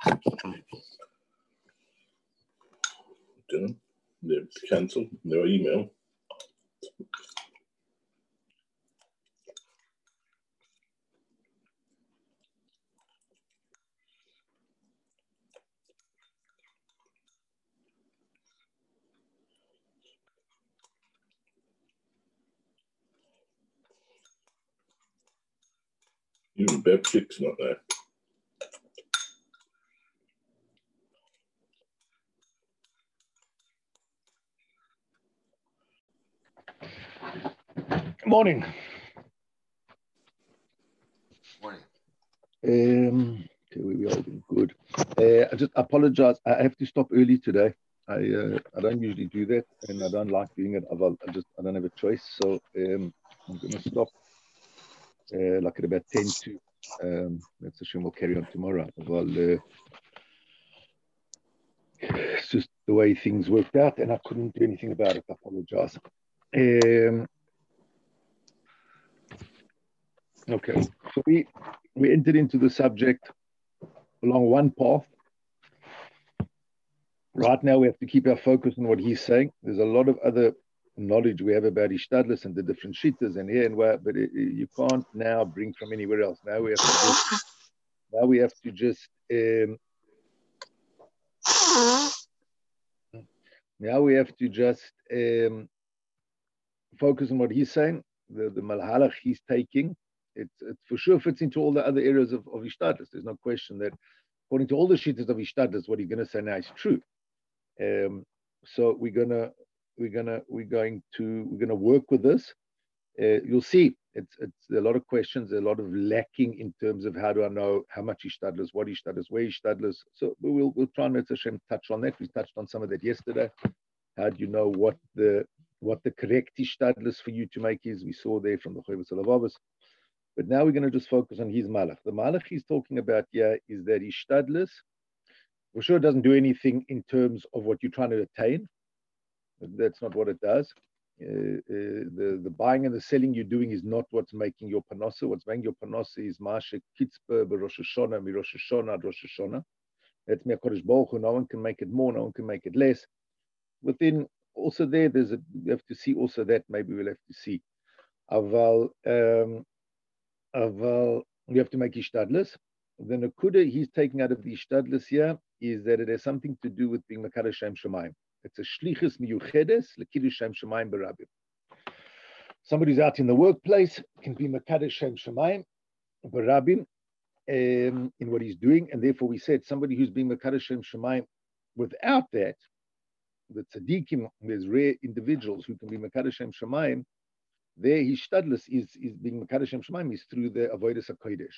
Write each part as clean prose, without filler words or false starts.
Didn't. They're cancelled. No email. Even Bepchik's not there. Morning. Morning. Okay, we are doing good. I just apologize. I have to stop early today. I don't usually do that, and I don't like doing it. I don't have a choice, so I'm going to stop like at about 10 to. Let's assume we'll carry on tomorrow. Well, it's just the way things worked out, and I couldn't do anything about it. I apologize. Okay, so we entered into the subject along one path. Right now, we have to keep our focus on what he's saying. There's a lot of other knowledge we have about Ishtadlus and the different shittas and here and where, but you can't now bring from anywhere else. Now we have to just focus on what he's saying, the malhalach he's taking. It for sure fits into all the other areas of Ishtadlus. There's no question that according to all the shittas of Ishtadlus, what he's going to say now is true. So we're going to work with this. You'll see it's a lot of questions, a lot of lacking in terms of how do I know how much Ishtadlus, what Ishtadlus, where Ishtadlus. So we'll try and let Hashem touch on that. We touched on some of that yesterday. How do you know what the correct Ishtadlus for you to make is? We saw there from the Chovos HaLevavos. But now we're going to just focus on his malach. The malach he's talking about here is that Ishtadlus for sure doesn't do anything in terms of what you're trying to attain. That's not what it does. The buying and the selling you're doing is not what's making your panosa. What's making your panosa is Masha Kitzpah Rosh Hashanah, Mi Rosh Hashanah, Rosh Hashanah. That's me HaKadosh Baruch Hu. No one can make it more, no one can make it less. Within also there, you have to see also that maybe we'll have to see. Aval, you have to make Ishtadlus. The Nakuda he's taking out of the Ishtadlus here is that it has something to do with being Mekadosh Shem Shemayim. It's a shlichus miyuchedes lekiddush Shem Shemayim berabim. Somebody's out in the workplace can be Mekadosh Shem Shemayim berabim in what he's doing, and therefore we said somebody who's being Mekadosh Shem Shemayim without that, the tzaddikim, there's rare individuals who can be Mekadosh Shem Shemayim. Their Ishtadlus is being Mekadosh Shem Shemayim is through the avodas hakodesh.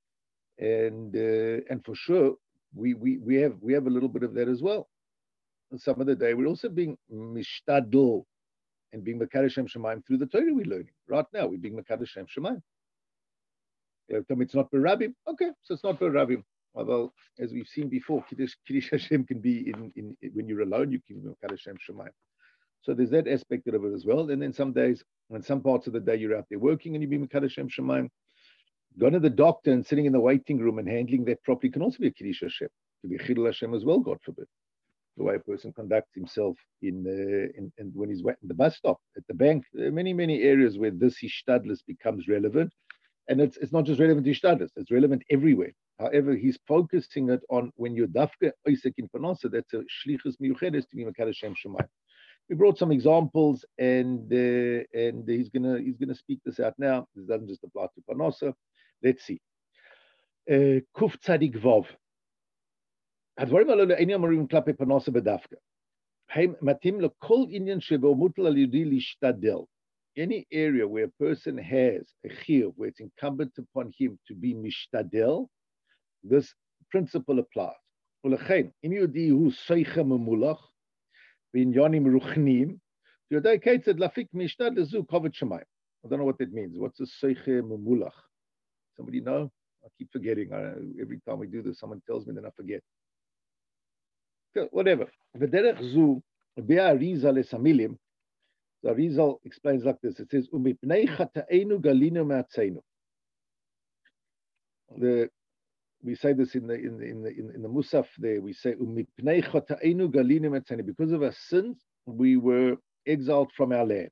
And for sure we have a little bit of that as well. Some of the day we're also being mishtadl and being Mekadosh Shem Shemayim through the Torah we're learning. Right now we're being Mekadosh Shem Shemayim. It's not berabim. Okay, so it's not berabim. Although as we've seen before, Kiddush Hashem can be in when you're alone, you can be Mekadosh Shem Shemayim. So there's that aspect of it as well. And then some days, when some parts of the day you're out there working and you be Mekadosh Shem Shemayim, going to the doctor and sitting in the waiting room and handling that properly can also be a Kiddush Hashem. It can be Chilul Hashem as well, God forbid. The way a person conducts himself in when he's at the bus stop, at the bank. There are many areas where this Ishtadlus becomes relevant. And it's not just relevant to Ishtadlus, it's relevant everywhere. However, he's focusing it on when you're dafka oisek in panosa, that's a shlichus miyuchedes to be Mekadosh Shem Shemayim. We brought some examples, and he's gonna speak this out now. This doesn't just apply to panosa. Let's see. Kuf Tzadik Vav. הדברים האלה איני אמורים כלפי פנוסה בדווקא. הם מתאים לכל עניין שבו מוטל על יהודי להשתדל. Any area where a person has a chiyuv, where it's incumbent upon him to be mishtadel, this principle applies. ולכן, אם יהודי הוא סייכה ממולח, בעניינים רוחניים, יודע כיצד להפיק משתדל זו כובד שמיים. I don't know what that means. What's a seiche memulach? Somebody know? I keep forgetting. Every time we do this, someone tells me, then I forget. Whatever. V'derech zu be'arizal esamilim. The Arizal explains like this. It says, "Umipnei chata'enu galinu me'atzeinu." we say this in the Musaf there. We say because of our sins, we were exiled from our land.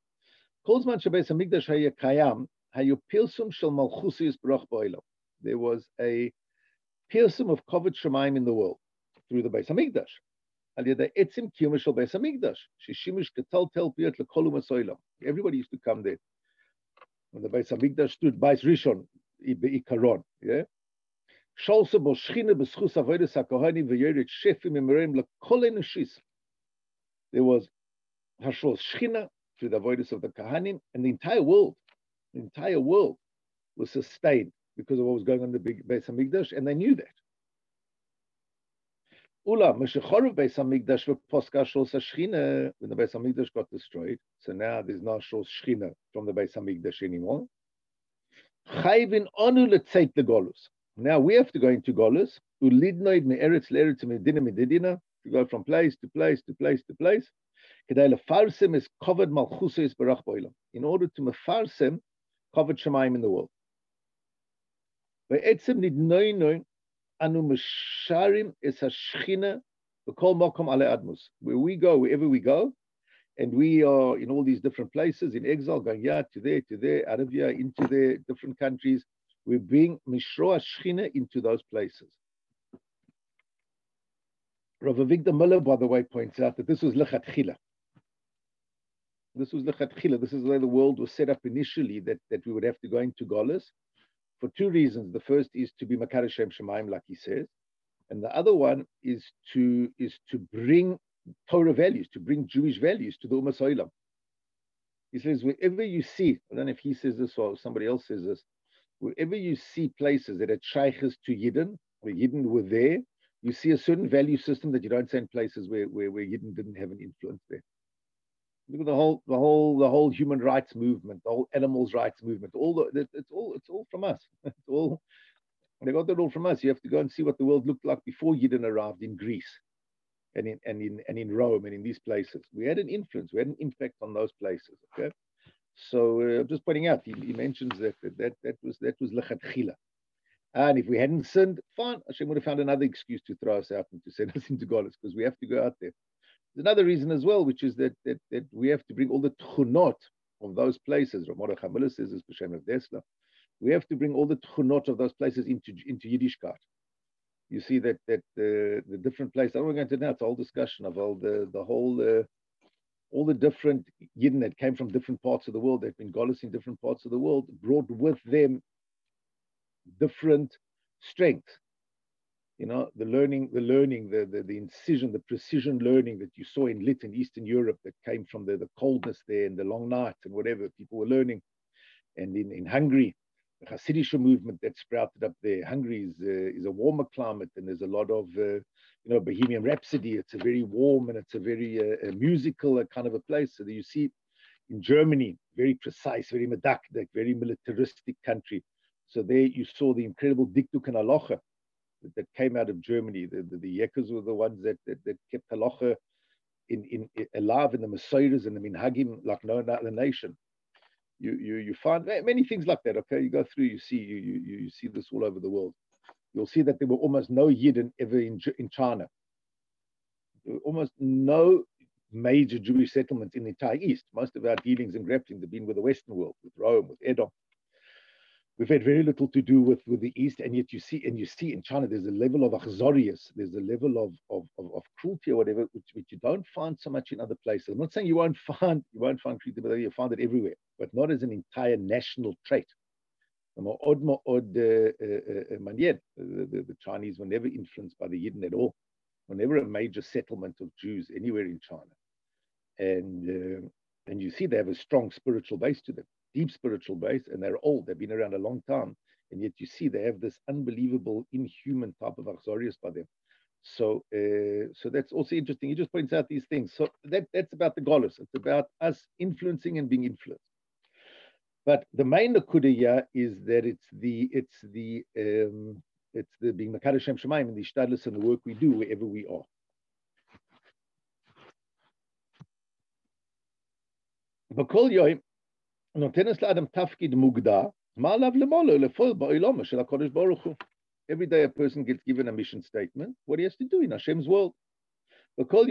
There was a pirsum of Kovod Shemaim in the world through the Beis Hamikdash. Everybody used to come there. When the Beis Hamikdash stood, Beis Rishon, Ikaron, yeah. There was Hashros Shechina through the avodas of the Kahanim, and the entire world was sustained because of what was going on in the big Beis Hamikdash, and they knew that. Ula, Meshachorov Beis Hamikdash v'poska Shros Shechina, when the Beis Hamikdash got destroyed, so now there's no Shros Shechina from the Beis Hamikdash anymore. Chayvin onu letzeit legolus. Now we have to go into Golus. Ulidnoid me'eretz le'eretz medina medina, to go from place to place to place to place. Kedai lefarsim is covered malchusa barach boilam, in order to mefarsem covered shemaim in the world. Ve'etzem nidnoinoin anu mesharim es hashchina v'kol mokom ale admus. Where we go, wherever we go, and we are in all these different places in exile, going to there, Arabia, into there, different countries. We bring Mishroa Shechina into those places. Rav Avigdor Miller, by the way, points out that this was lechatchila. This is the way the world was set up initially, that we would have to go into Golus for two reasons. The first is to be Makadosh Shem Shemaim, like he says, and the other one is to bring Torah values, to bring Jewish values to the Umas Olam. He says, wherever you see, I don't know if he says this or somebody else says this, wherever you see places that are shaykhs to Yidden, where Yidden were there, you see a certain value system that you don't see in places where Yidden didn't have an influence there. Look at the whole human rights movement, the whole animals rights movement. It's all from us. They got that all from us. You have to go and see what the world looked like before Yidden arrived in Greece and in Rome and in these places. We had an influence. We had an impact on those places. Okay. So I'm just pointing out, he mentions that was lechatchila. And if we hadn't sinned, fine, Hashem would have found another excuse to throw us out and to send us into Golus, because we have to go out there. There's another reason as well, which is that we have to bring all the tchunot of those places. Rav Mordechai Miller says this, B'Shem of Desla. We have to bring all the tchunot of those places into Yiddishkeit. You see that the different places. I don't want to go into now. It's a whole discussion of all the different Yidden that came from different parts of the world, they've been Golus in different parts of the world, brought with them different strengths. You know, the learning, the incision, the precision learning that you saw in Lit in Eastern Europe that came from the coldness there and the long nights and whatever people were learning. And in Hungary, the Hasidic movement that sprouted up there. Hungary is a warmer climate, and there's a lot of Bohemian Rhapsody. It's a very warm and it's a very musical kind of a place. So that you see in Germany, very precise, very medakdek, very militaristic country. So there you saw the incredible Dikduk and Halacha that came out of Germany. The Yekkers were the ones that kept Halacha alive in the Messiahs and the Minhagim like no other nation. You find many things like that. Okay, you go through, you see this all over the world. You'll see that there were almost no Yidden ever in China. There were almost no major Jewish settlements in the entire East. Most of our dealings and grapplings have been with the Western world, with Rome, with Edom. We've had very little to do with the East, and yet you see in China there's a level of achzorius, there's a level of cruelty or whatever, which you don't find so much in other places. I'm not saying you won't find cruelty, but you find it everywhere, but not as an entire national trait. The Chinese were never influenced by the Yidden at all, were never a major settlement of Jews anywhere in China, and you see they have a strong spiritual base to them. Deep spiritual base, and they're old. They've been around a long time, and yet you see they have this unbelievable, inhuman type of achzorius by them. So that's also interesting. He just points out these things. So that's about the Golus. It's about us influencing and being influenced. But the main nakuda is that it's the being Makadosh Shem Shemaim and the ishtadlus and the work we do wherever we are. B'kol yoim. נותנת לאדם תפקיד מוגדר, מה עליו למולו לפעול בעולמו של הקדוש ברוך הוא. Every day a person gets given a mission statement, what he has to do in Hashem's world. Every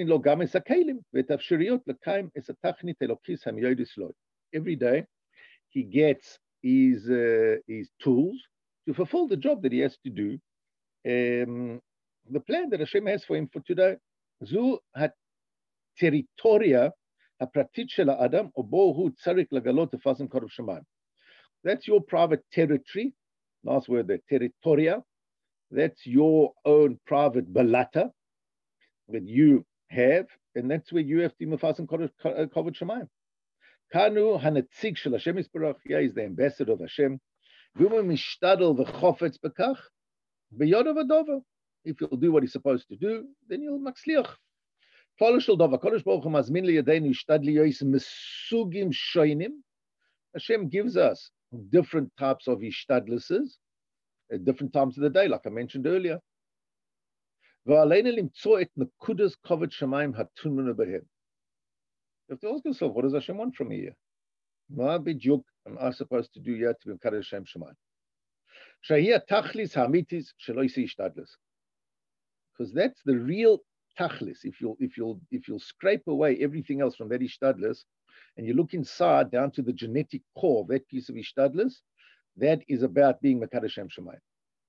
day he gets his tools to fulfill the job that he has to do, the plan that Hashem has for him for today. Zu ha-territoria ha-pratit shel ha'adam, obo hu tzarich lagalot tefazim korov shemayim. That's your private territory. Last word there, territoria. That's your own private balata that you have, and that's where you have to mafazim korov shemayim. Kanu hanetzik shel Hashem Yisbarach. Yeah, he's the ambassador of Hashem. V'ume mishtadel v'chofetz bekach b'yodav adova. If you'll do what he's supposed to do, then you'll matzliach. Klal shel dova. Kodesh Baruch Hu mazmin liyadeinu ishtadli yois mesugim shoinim. Hashem gives us different types of ishtadluses at different times of the day, like I mentioned earlier. V'aleinu limtzo et nekudas kavod shemayim hatunmenu behem. You have to ask yourself, what does Hashem want from me here? What biduk am I supposed to do here to be Mekadosh Hashem Shemayim? Shahiyah tachlis hamitis shelo yisi ishtadlus. Because that's the real tachlis. If you'll scrape away everything else from that ishtadlus, and you look inside down to the genetic core of that piece of ishtadlus, that is about being Mekadosh Hashem Shemayim.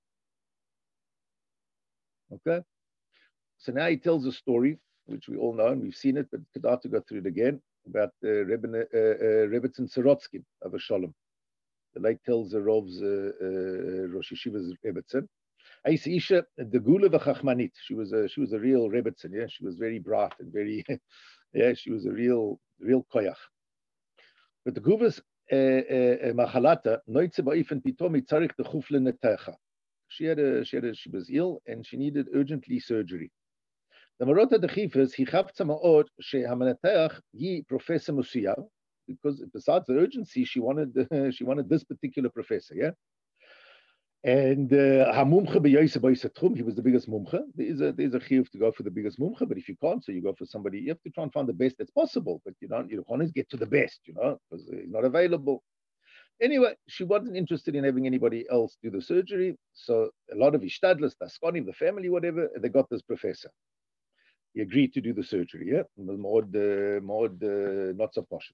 Okay? So now he tells a story, which we all know and we've seen it, but it's hard to go through it again, about Rebbetzin Sorotsky of Shalom. The late tells the Rov's Rosh Yeshiva's Rebbetzin. Isha the Gula v'Chachmanit. She was a real Rebbetzin. Yeah, she was very bright and very yeah. She was a real koyach. But the Guvas Machalata noitze ba'ifan pitomi tzarich dechuf lenetecha. She was ill and she needed urgently surgery. The Marota Dechifas, he chavtza ma'od she'hamanatech yi professor Musiyav, because besides the urgency, she wanted this particular professor, yeah. And hamumche b'yoyse b'yosetchum, he was the biggest mumche. There's a chiyuv to go for the biggest mumche, but if you can't, so you go for somebody. You have to try and find the best that's possible, but you can't always get to the best, because he's not available. Anyway, she wasn't interested in having anybody else do the surgery, so a lot of ishtadlus, Taskonim, the family, whatever, they got this professor. He agreed to do the surgery, yeah? More not so posh.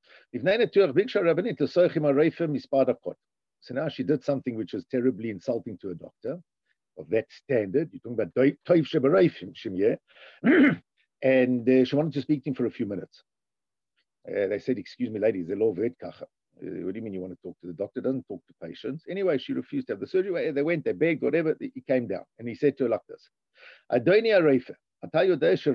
So now she did something which was terribly insulting to a doctor of that standard. You're talking about toiv shebereifim, yeah? And she wanted to speak to him for a few minutes. They said, excuse me, ladies, they're all vet kacha. What do you mean you want to talk to the doctor? Doesn't talk to patients. Anyway, she refused to have the surgery. They went, they begged, whatever. He came down and he said to her like this, Adoni Areifa, you know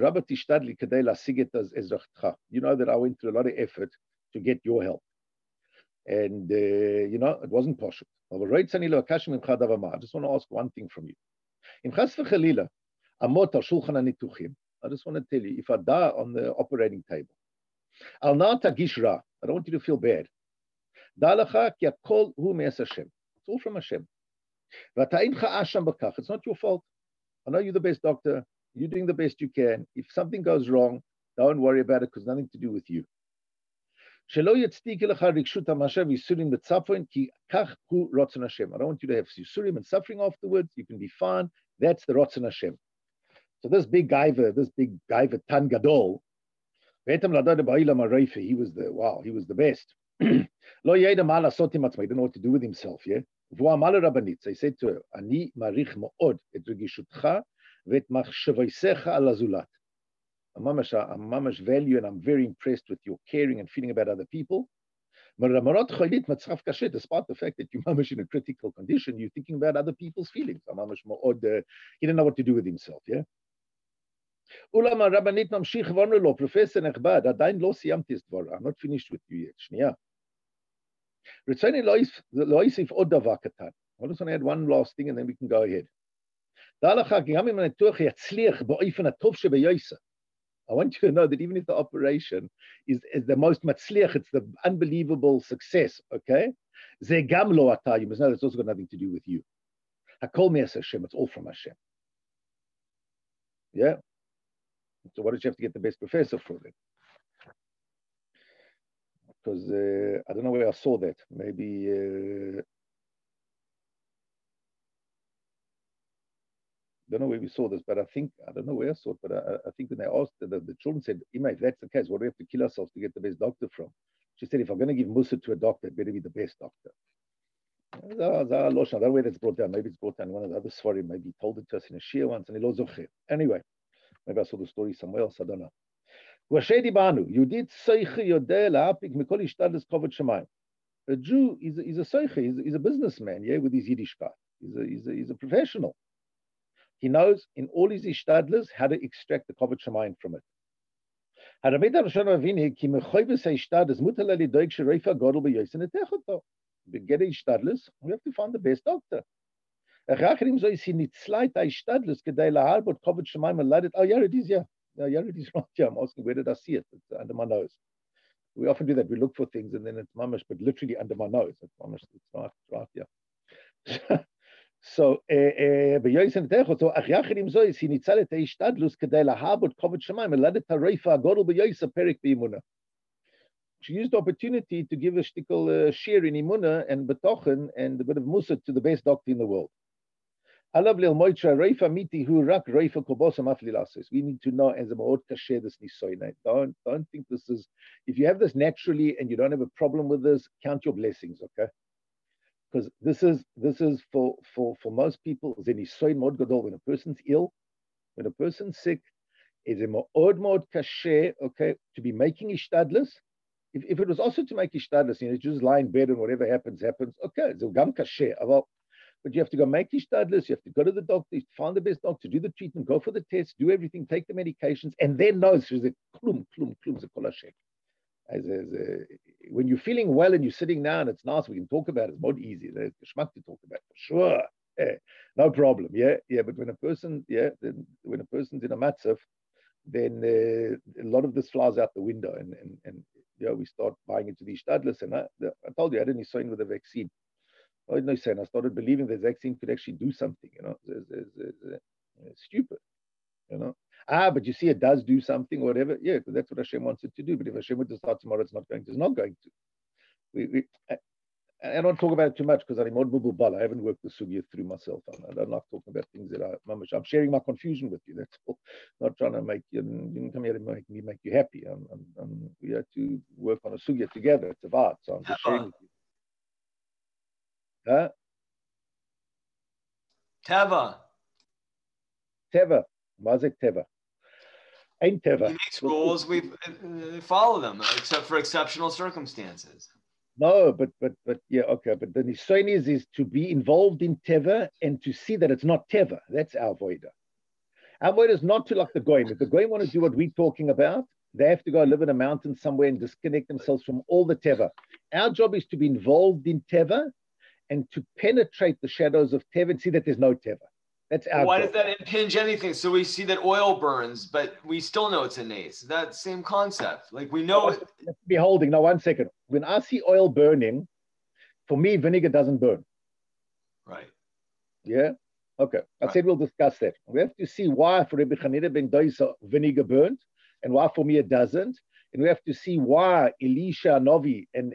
that I went through a lot of effort to get your help. And, it wasn't possible. I just want to ask one thing from you. I just want to tell you, if I die on the operating table, I don't want you to feel bad. It's all from Hashem. It's not your fault. I know you're the best doctor. You're doing the best you can. If something goes wrong, don't worry about it because nothing to do with you. I don't want you to have yisurim and suffering afterwards. You can be fine. That's the Ratzon Hashem. So this big gaiva, Tan Gadol, he was the best. He didn't know what to do with himself. Yeah. He said to her, Ani marich ma'od et regishutcha v'et machshavoisecha al azulat. I'm mamash value, and I'm very impressed with your caring and feeling about other people. Despite the fact that you're mamash in a critical condition, you're thinking about other people's feelings. He didn't know what to do with himself. Yeah. Professor Nechbad, I'm not finished with you yet. I just want to add one last thing and then we can go ahead. I want you to know that even if the operation is the most matzliach, it's the unbelievable success, okay? You must know that's also got nothing to do with you. Hakol me'as Hashem, it's all from Hashem. Yeah? So why did you have to get the best professor for it? Because I don't know where I saw that. Maybe don't know where we saw this, but I don't know where I saw it, but I think when they asked, the children said, Ima, if that's the case, what do we have to kill ourselves to get the best doctor from? She said, if I'm going to give Musa to a doctor, it better be the best doctor. I don't know where that's brought down. Maybe it's brought down one of the other Sfarim. Maybe he told it to us in a shir once, and he lost it. Anyway, maybe I saw the story somewhere else. I don't know. You did a Jew is a seiche, he's a businessman, yeah, with his Yiddishkeit. He's a professional. He knows in all his ishtadlers how to extract the kavod shemayim from it. Get ishtadlers, we have to find the best doctor. Oh, yeah, it is, yeah. Yeah, it is right. Yeah, I'm asking, where did I see it? It's under my nose. We often do that. We look for things and then it's mamash, but literally under my nose. It's mamash. It's right. Yeah. So, she used the opportunity to give a shtickle share in Imuna and Betochen and a bit of Musa to the best doctor in the world. We need to know as a ma'od kasher this nisoy. Don't think this is, if you have this naturally and you don't have a problem with this, count your blessings, okay? Because this is for most people, when a person's ill, when a person's sick, is a ma'od kasher, okay, to be making ishtadlis. If it was also to make ishtadlis, you just lie in bed and whatever happens, okay, it's a gam kasher. But you have to go make ishtadlis, you have to go to the doctor, find the best doctor, do the treatment, go for the tests, do everything, take the medications, and then know there's a klum, when you're feeling well and you're sitting down, it's nice, we can talk about it, it's more easy. There's geschmack to talk about, for sure. Yeah, no problem. Yeah. But when a person's in a matzav, then a lot of this flies out the window, and we start buying into the ishtadlis. And I told you, I had an nisoyin with the vaccine. I started believing the vaccine could actually do something, it's stupid, but you see it does do something or whatever, yeah, because that's what Hashem wants it to do. But if Hashem would decide tomorrow it's not going to. I don't talk about it too much because I'm not bubble ball. I haven't worked the sugya through myself. I don't like talking about things that I'm sharing my confusion with you. That's all. Not trying to make you didn't come here to make you happy. We have to work on a sugya together. It's about, so I'm just sharing with you. Huh? Teva. Mazek Teva. Ain't Teva. He makes rules. We follow them, except for exceptional circumstances. No, but yeah, okay. But the nisayon is to be involved in Teva and to see that it's not Teva. That's our voida. Our voida is not to like the goyim. If the goyim want to do what we're talking about, they have to go live in a mountain somewhere and disconnect themselves from all the Teva. Our job is to be involved in Teva and to penetrate the shadows of Teva and see that there's no Teva. That's our Why job. does that impinge anything? So we see that oil burns, but we still know it's a nace. That same concept. Like we know it. Beholding. Now, 1 second. When I see oil burning, for me, vinegar doesn't burn. Right. Yeah? Okay. I said we'll discuss that. We have to see why for Rebbe Chanina ben Doisa vinegar burnt and why for me it doesn't. And we have to see why Elisha Novi and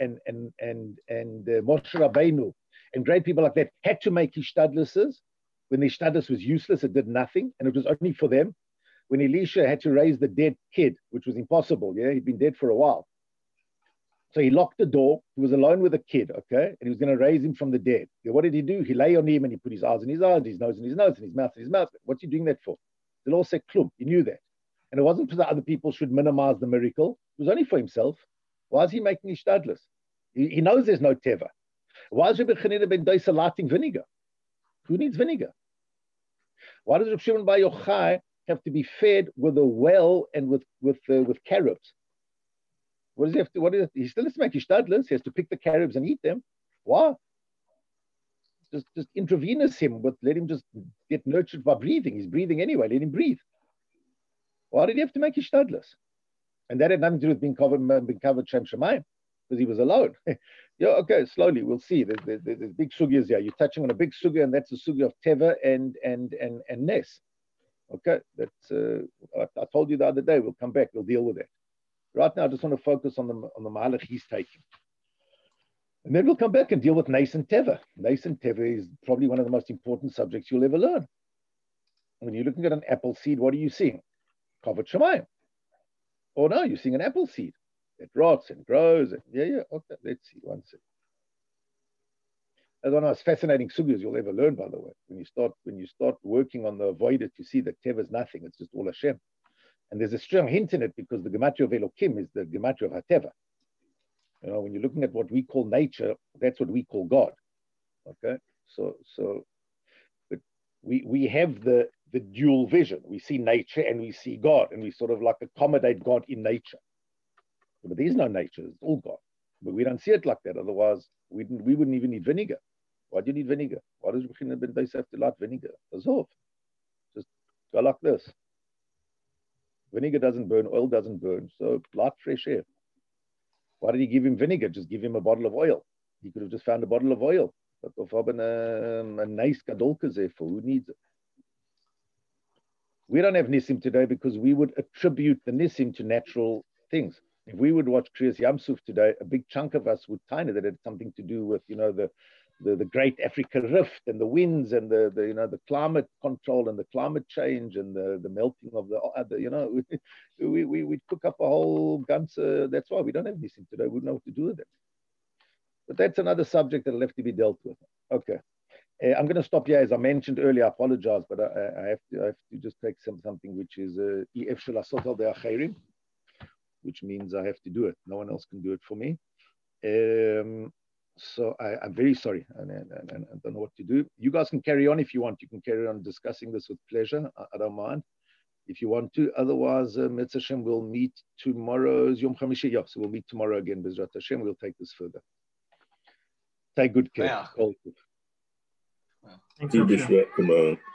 Moshe Rabbeinu and great people like that had to make ishtadluses when the ishtadlus was useless, it did nothing, and it was only for them. When Elisha had to raise the dead kid, which was impossible, he'd been dead for a while. So he locked the door, he was alone with the kid, okay, and he was going to raise him from the dead. What did he do? He lay on him and he put his eyes in his eyes, his nose in his nose, and his mouth in his mouth. What's he doing that for? The law said klum, he knew that. And it wasn't so that other people should minimize the miracle. It was only for himself. Why is he making ishtadlus? He knows there's no teva. Why is Rebbe Chanina ben Doisa lighting vinegar? Who needs vinegar? Why does Reb Shimon Bar Yochai have to be fed with a well and with carobs? What does he have to? What is it? He still has to make ishtadlus. He has to pick the carobs and eat them. Why? Just intravenous him, but let him just get nurtured by breathing. He's breathing anyway. Let him breathe. Why did he have to make ishtadlus? And that had nothing to do with being covered Shem Shemayim, because he was alone. Yeah, okay, slowly, we'll see. There's big sugyas here. You're touching on a big sugya, and that's the sugya of Teva and Nes. Okay, that's I told you the other day, we'll come back, we'll deal with that. Right now, I just want to focus on the mahalach he's taking. And then we'll come back and deal with Nes and Teva. Nes and Teva is probably one of the most important subjects you'll ever learn. when you're looking at an apple seed, what are you seeing? Kavod Shamayim. Or no, you're seeing an apple seed. It rots and grows. And, yeah. Okay, let's see. One second. That's one of the most fascinating sugyas you'll ever learn, by the way. When you start working on the avodah, you see that Teva is nothing. It's just all Hashem. And there's a strong hint in it because the gematria of Elokim is the gematria of HaTeva. You know, when you're looking at what we call nature, that's what we call God. Okay, so but we have the dual vision. We see nature and we see God, and we sort of like accommodate God in nature. But there is no nature; it's all God. But we don't see it like that. Otherwise, we wouldn't even need vinegar. Why do you need vinegar? Why does Bechina ben Beis have to light vinegar? Azov. Just go like this. Vinegar doesn't burn, oil doesn't burn, so light fresh air. Why did he give him vinegar? Just give him a bottle of oil. He could have just found a bottle of oil. But of haben a nice gadolka for who needs it. We don't have Nissim today because we would attribute the Nissim to natural things. If we would watch Kriyas Yamsuf today, a big chunk of us would kind of that had something to do with, you know, the Great Africa Rift and the winds and the climate control and the climate change and the melting of we cook up a whole ganze. That's why we don't have Nissim today. We don't know what to do with it. But that's another subject that'll have to be dealt with. Okay. I'm going to stop here. As I mentioned earlier, I apologize, but I have to just take something which is which means I have to do it. No one else can do it for me. So I'm very sorry, and I don't know what to do. You guys can carry on if you want. You can carry on discussing this with pleasure. I don't mind if you want to. Otherwise, Metz Hashem will meet tomorrow's Yom Chamishi. Yeah, so we'll meet tomorrow again. Bezrat Hashem, we'll take this further. Take good care. Yeah. Du bist weg,